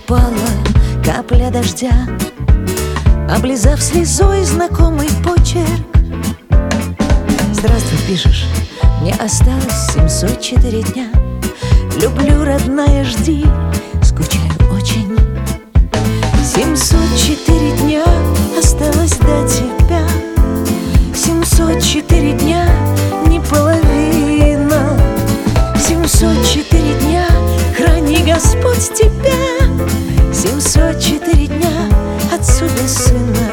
упала капля дождя, облизав слезой знакомый почерк. Здравствуй, пишешь, мне осталось 704 дня. Люблю, родная, жди, скучаю очень. 704 дня осталось до тебя. 704 дня, не половина. 704 дня, храни Господь тебя. 704 дня, отцу без сына.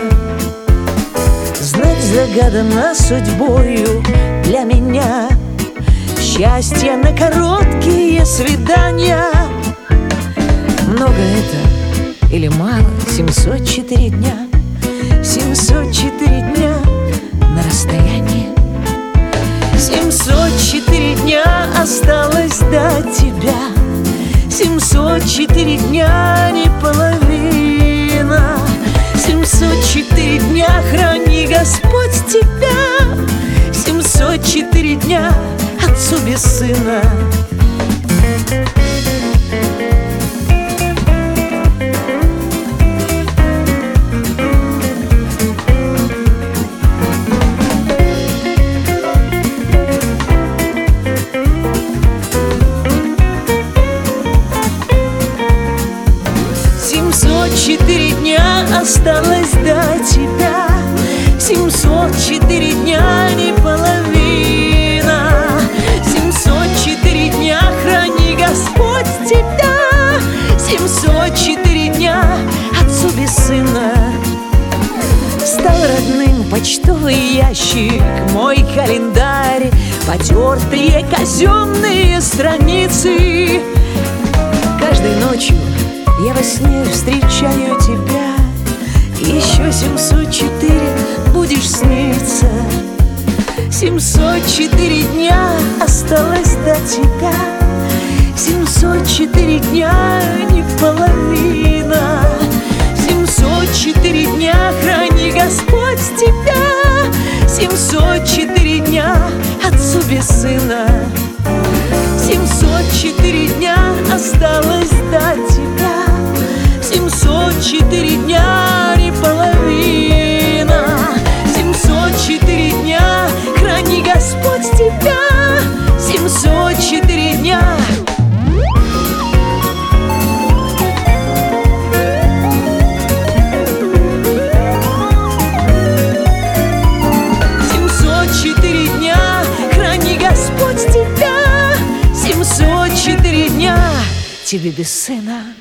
Знать загадано судьбою для меня счастье на короткие свидания. Много это или мало? 704 дня. 704 дня на расстоянии. 704 дня осталось до тебя. 704 дня, не половина. 704 дня, храни Господь тебя. 704 дня, отцу без сына. Четыре дня осталось до тебя. 704 дня, не половина. 704 дня, храни Господь тебя. 704 дня, отцу без сына. Стал родным почтовый ящик, мой календарь, потертые казенные страницы. Каждой ночью я во сне встречаю тебя. Еще 704 будешь сниться. 704 дня осталось до тебя. 704 дня, не половина. 704 дня, храни Господь тебя. 704 дня, отцу без сына. 704 дня осталось до тебя. 704 дня, не половина. 704 дня, храни Господь тебя. 704 дня. Тебе без сына.